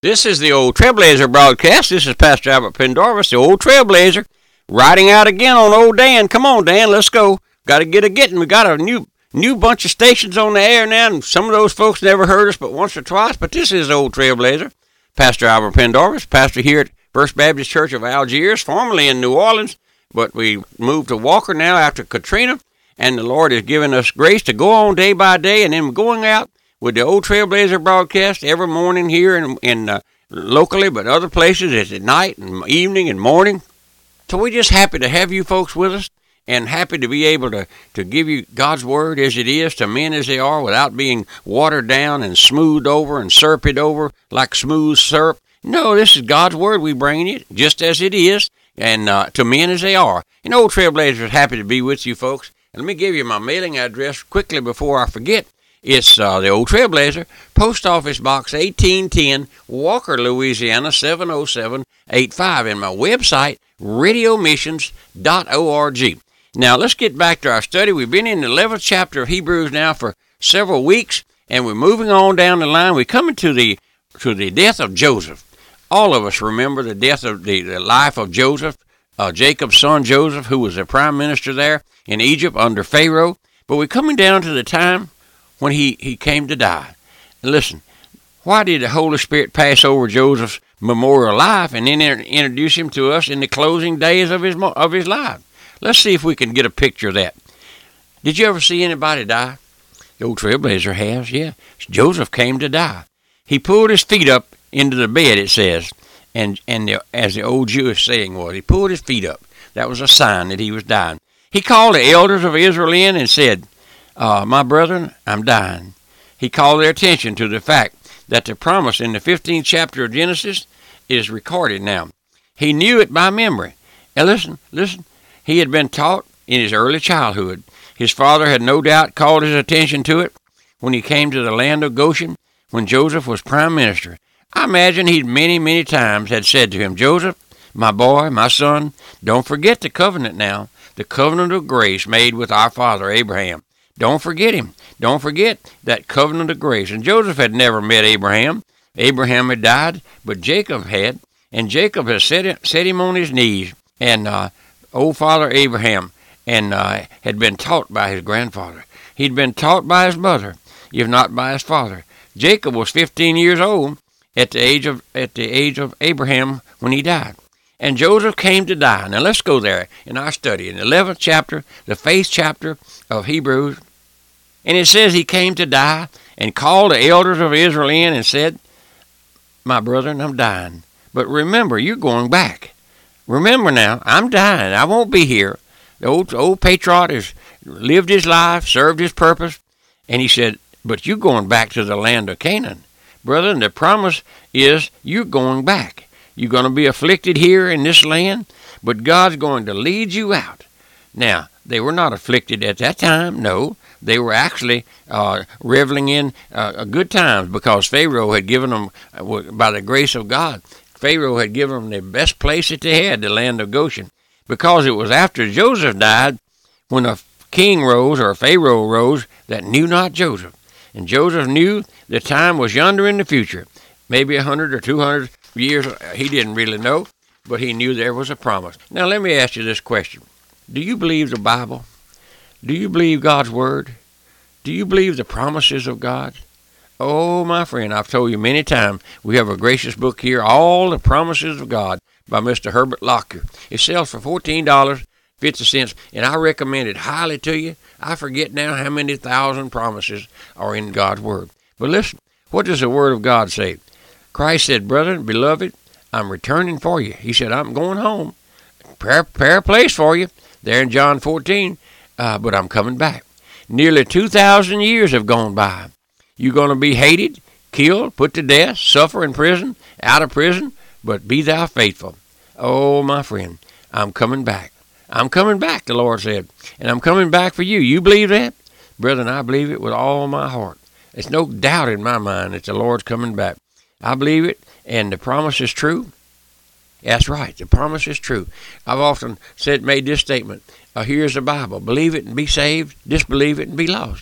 This is the Old Trailblazer broadcast. This is Pastor Albert Pendarvis, the Old Trailblazer, riding out again on Old Dan. Come on, Dan, let's go. Got to get a getting. We got a new bunch of stations on the air now, and some of those folks never heard us but once or twice. But this is the Old Trailblazer. Pastor Albert Pendarvis, pastor here at First Baptist Church of Algiers, formerly in New Orleans, but we moved to Walker now after Katrina, and the Lord has given us grace to go on day by day, and then going out with the Old Trailblazer broadcast every morning here in locally, but other places it's at night and evening and morning. So we're just happy to have you folks with us, and happy to be able to give you God's Word as it is to men as they are, without being watered down and smoothed over and syruped over like smooth syrup. No, this is God's Word we bring you just as it is, and to men as they are. And Old Trailblazer is happy to be with you folks. And let me give you my mailing address quickly before I forget. It's the Old Trailblazer, Post Office Box 1810, Walker, Louisiana 70785, and my website, radiomissions.org. Now, let's get back to our study. We've been in the 11th chapter of Hebrews now for several weeks, and we're moving on down the line. We're coming to the death of Joseph. All of us remember the death of the life of Joseph, Jacob's son Joseph, who was the prime minister there in Egypt under Pharaoh. But we're coming down to the time when he came to die. And listen, why did the Holy Spirit pass over Joseph's memorial life and then introduce him to us in the closing days of his life? Let's see if we can get a picture of that. Did you ever see anybody die? The Old Trailblazer has, yeah. Joseph came to die. He pulled his feet up into the bed, it says, and as the old Jewish saying was, he pulled his feet up. That was a sign that he was dying. He called the elders of Israel in and said, my brethren, I'm dying. He called their attention to the fact that the promise in the 15th chapter of Genesis is recorded now. He knew it by memory. And listen, he had been taught in his early childhood. His father had no doubt called his attention to it when he came to the land of Goshen, when Joseph was prime minister. I imagine he'd many times had said to him, Joseph, my boy, my son, don't forget the covenant now, the covenant of grace made with our father Abraham. Don't forget him. Don't forget that covenant of grace. And Joseph had never met Abraham. Abraham had died, but Jacob had. And Jacob had set him on his knees. And old father Abraham had been taught by his grandfather. He'd been taught by his mother, if not by his father. Jacob was 15 years old at the age of Abraham when he died. And Joseph came to die. Now let's go there in our study, in the 11th chapter, the faith chapter of Hebrews. And it says he came to die and called the elders of Israel in and said, my brethren, I'm dying. But remember, you're going back. Remember now, I'm dying. I won't be here. The old patriarch has lived his life, served his purpose. And he said, but you're going back to the land of Canaan. Brethren, the promise is you're going back. You're going to be afflicted here in this land, but God's going to lead you out. Now, they were not afflicted at that time, no. They were actually reveling in good times, because Pharaoh had given them, by the grace of God, Pharaoh had given them the best place that they had, the land of Goshen. Because it was after Joseph died, when a king rose, or Pharaoh rose, that knew not Joseph. And Joseph knew the time was yonder in the future, maybe 100 or 200 years. He didn't really know, but he knew there was a promise. Now, let me ask you this question. Do you believe the Bible? Do you believe God's Word? Do you believe the promises of God? Oh, my friend, I've told you many times, we have a gracious book here, All the Promises of God, by Mr. Herbert Lockyer. It sells for $14.50, and I recommend it highly to you. I forget now how many thousand promises are in God's Word. But listen, what does the Word of God say? Christ said, brethren, beloved, I'm returning for you. He said, I'm going home. Prepare a place for you there in John 14, but I'm coming back. Nearly 2,000 years have gone by. You're going to be hated, killed, put to death, suffer in prison, out of prison, but be thou faithful. Oh, my friend, I'm coming back. I'm coming back, the Lord said, and I'm coming back for you. You believe that? Brethren, I believe it with all my heart. There's no doubt in my mind that the Lord's coming back. I believe it, and the promise is true. That's right, the promise is true. I've often made this statement, here's the Bible. Believe it and be saved, disbelieve it and be lost.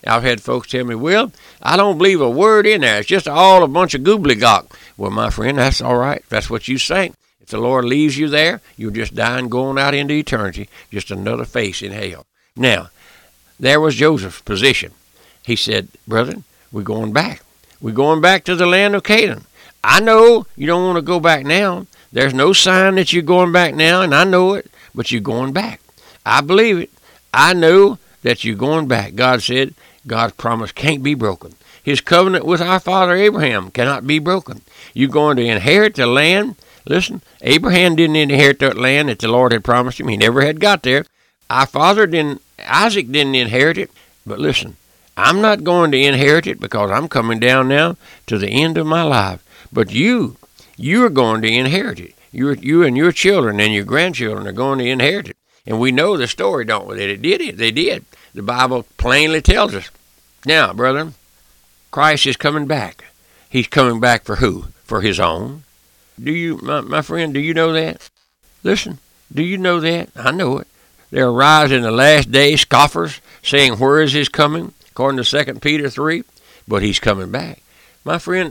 I've had folks tell me, well, I don't believe a word in there. It's just all a bunch of gobbledygook. Well, my friend, that's all right. That's what you say. If the Lord leaves you there, you'll just die and going out into eternity, just another face in hell. Now, there was Joseph's position. He said, brethren, we're going back. We're going back to the land of Canaan. I know you don't want to go back now. There's no sign that you're going back now, and I know it, but you're going back. I believe it. I know that you're going back. God said God's promise can't be broken. His covenant with our father Abraham cannot be broken. You're going to inherit the land. Listen, Abraham didn't inherit that land that the Lord had promised him. He never had got there. Our father didn't, Isaac didn't inherit it. But listen, I'm not going to inherit it because I'm coming down now to the end of my life. But you're going to inherit it. You and your children and your grandchildren are going to inherit it. And we know the story, don't we? That it did it. They did. The Bible plainly tells us. Now, brethren, Christ is coming back. He's coming back for who? For his own. Do you, my friend, do you know that? Listen, do you know that? I know it. There arise in the last days scoffers, saying, where is his coming? According to 2 Peter 3. But he's coming back. My friend,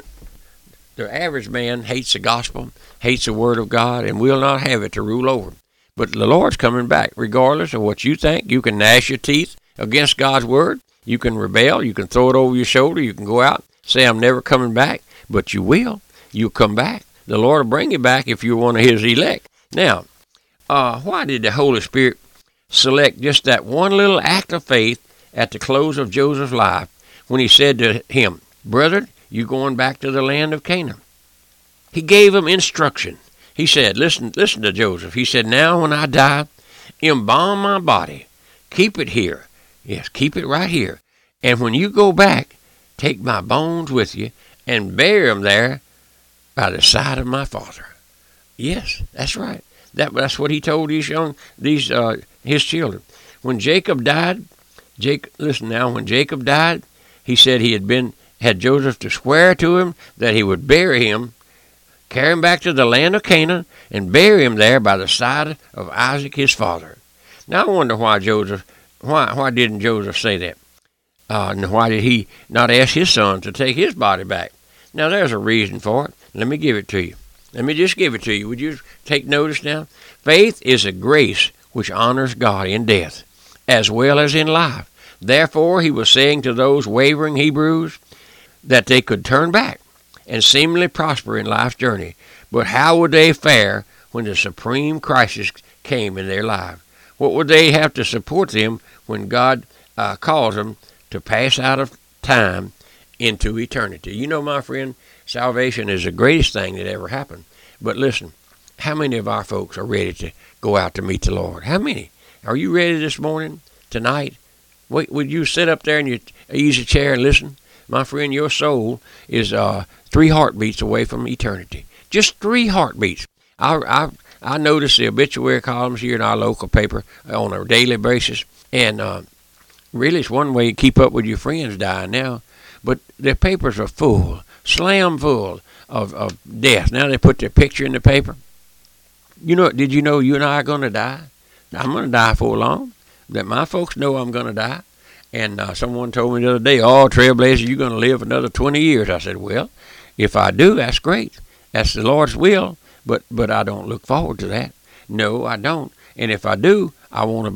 the average man hates the gospel, hates the word of God, and will not have it to rule over him. But the Lord's coming back. Regardless of what you think, you can gnash your teeth against God's word. You can rebel. You can throw it over your shoulder. You can go out, say, I'm never coming back. But you will. You'll come back. The Lord will bring you back if you're one of his elect. Now, why did the Holy Spirit select just that one little act of faith at the close of Joseph's life when he said to him, brethren, you're going back to the land of Canaan? He gave him instruction. He said, listen to Joseph. He said, now when I die, embalm my body. Keep it here. Yes, keep it right here. And when you go back, take my bones with you and bury them there by the side of my father. Yes, that's right. That's what he told his children. When Jacob died, when Jacob died, he said he had Joseph to swear to him that he would bury him, carry him back to the land of Canaan, and bury him there by the side of Isaac his father. Now I wonder why didn't Joseph say that? And why did he not ask his son to take his body back? Now there's a reason for it. Let me give it to you. Let me just give it to you. Would you take notice now? Faith is a grace which honors God in death as well as in life. Therefore, he was saying to those wavering Hebrews that they could turn back and seemingly prosper in life's journey. But how would they fare when the supreme crisis came in their life? What would they have to support them when God calls them to pass out of time into eternity? You know, my friend, salvation is the greatest thing that ever happened. But listen, how many of our folks are ready to go out to meet the Lord? How many? Are you ready this morning, tonight? Would you sit up there in your easy chair and listen? My friend, your soul is 3 heartbeats away from eternity. Just 3 heartbeats. I notice the obituary columns here in our local paper on a daily basis, and really it's one way to keep up with your friends dying now. But the papers are full, slam full of death. Now they put their picture in the paper. Did you know you and I are going to die? I'm going to die before long. That my folks know I'm going to die. And someone told me the other day, Trailblazer, you're going to live another 20 years. I said, well, if I do, that's great. That's the Lord's will. But I don't look forward to that. No, I don't. And if I do, I want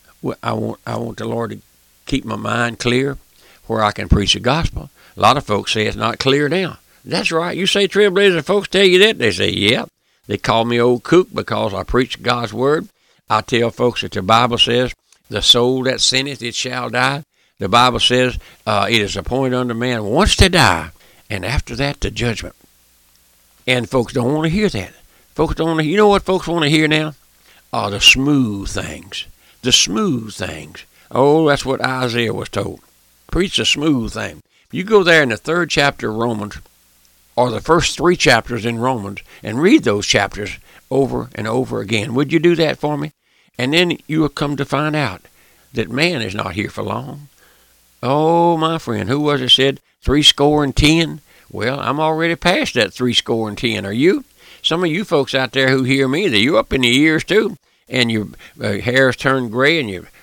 the Lord to keep my mind clear where I can preach the gospel. A lot of folks say it's not clear now. That's right. You say Trailblazer, folks tell you that. They say, yeah. They call me old kook because I preach God's word. I tell folks that the Bible says, the soul that sinneth, it shall die. The Bible says it is appointed unto man once to die, and after that, the judgment. And folks don't want to hear that. Folks don't want to. You know what folks want to hear now? The smooth things. The smooth things. Oh, that's what Isaiah was told. Preach the smooth thing. You go there in the 3rd chapter of Romans, or the first 3 chapters in Romans, and read those chapters over and over again. Would you do that for me? And then you will come to find out that man is not here for long. Oh, my friend, who was it said 70? Well, I'm already past that 70. Are you? Some of you folks out there who hear me, you're up in the years too, and your hair's turned gray and your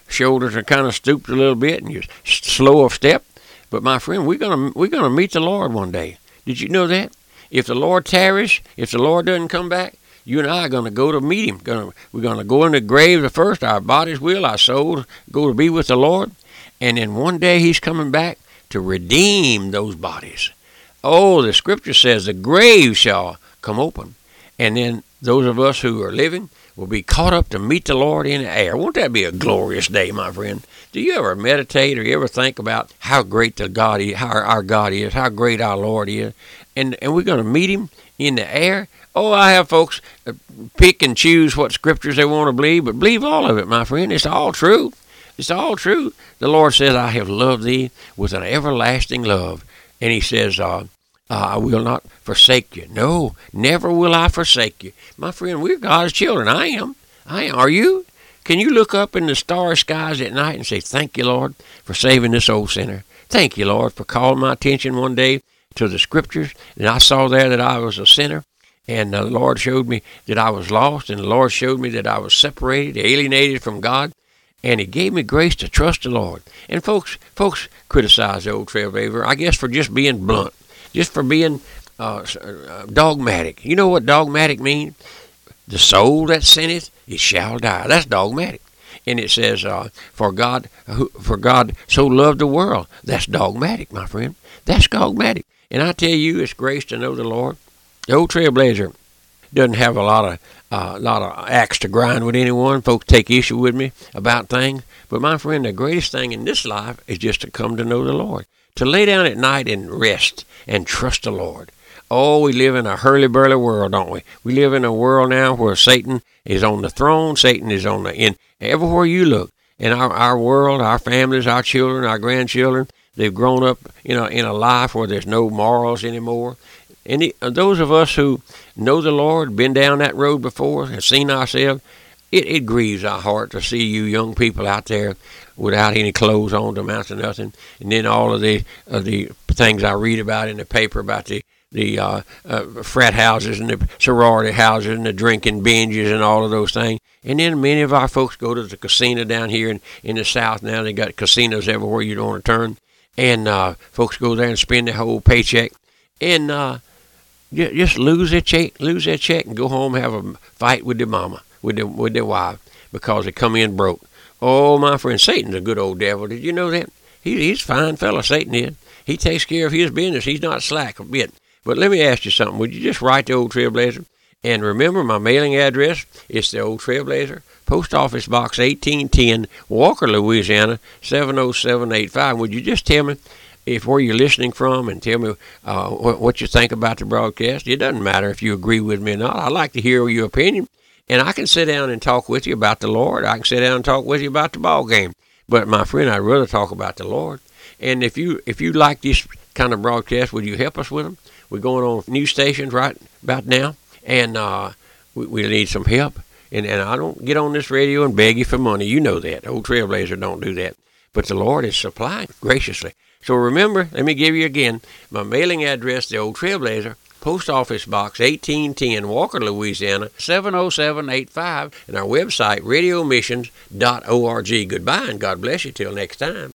shoulders are kind of stooped a little bit, and you're slow of step. But my friend, we're gonna meet the Lord one day. Did you know that? If the Lord tarries, if the Lord doesn't come back, you and I are going to go to meet him. We're going to go in the grave first. Our bodies will, our souls go to be with the Lord. And then one day he's coming back to redeem those bodies. Oh, the scripture says the grave shall come open. And then those of us who are living will be caught up to meet the Lord in the air. Won't that be a glorious day, my friend? Do you ever meditate or you ever think about how great how our God is, how great our Lord is? And we're going to meet him in the air. Oh, I have folks pick and choose what scriptures they want to believe, but believe all of it, my friend. It's all true. It's all true. The Lord says, I have loved thee with an everlasting love. And he says, I will not forsake you. No, never will I forsake you. My friend, we're God's children. I am. Are you? Can you look up in the starry skies at night and say, thank you, Lord, for saving this old sinner. Thank you, Lord, for calling my attention one day to the scriptures. And I saw there that I was a sinner. And the Lord showed me that I was lost, and the Lord showed me that I was separated, alienated from God, and he gave me grace to trust the Lord. And folks criticize the old trailblazer, I guess, for just being blunt, just for being dogmatic. You know what dogmatic means? The soul that sinneth, it shall die. That's dogmatic. And it says, for God so loved the world. That's dogmatic, my friend. That's dogmatic. And I tell you, it's grace to know the Lord. The old trailblazer doesn't have a lot of axe to grind with anyone. Folks take issue with me about things. But my friend, the greatest thing in this life is just to come to know the Lord. To lay down at night and rest and trust the Lord. Oh, we live in a hurly-burly world, don't we? We live in a world now where Satan is on the throne. Satan is in everywhere you look. In our world, our families, our children, our grandchildren, they've grown up in a life where there's no morals anymore. And those of us who know the Lord, been down that road before, have seen ourselves, it grieves our heart to see you young people out there without any clothes on to amount to nothing. And then all of the things I read about in the paper about the frat houses and the sorority houses and the drinking binges and all of those things. And then many of our folks go to the casino down here in the South now. They got casinos everywhere you don't want to turn. And folks go there and spend their whole paycheck. And just lose their check, and go home and have a fight with their mama, with their wife, because they come in broke. Oh, my friend, Satan's a good old devil. Did you know that? He's a fine fella, Satan is. He takes care of his business. He's not slack a bit. But let me ask you something. Would you just write the Old Trailblazer? And remember, my mailing address, it's the Old Trailblazer, Post Office Box 1810, Walker, Louisiana, 70785. Would you just tell me where you're listening from and tell me what you think about the broadcast? It doesn't matter if you agree with me or not. I'd like to hear your opinion. And I can sit down and talk with you about the Lord. I can sit down and talk with you about the ball game. But, my friend, I'd rather talk about the Lord. And if you like this kind of broadcast, would you help us with them? We're going on news stations right about now, and we need some help. And I don't get on this radio and beg you for money. You know that. Old Trailblazer don't do that. But the Lord is supplying graciously. So remember, let me give you again, my mailing address, the Old Trailblazer, Post Office Box 1810, Walker, Louisiana, 70785, and our website, radiomissions.org. Goodbye, and God bless you till next time.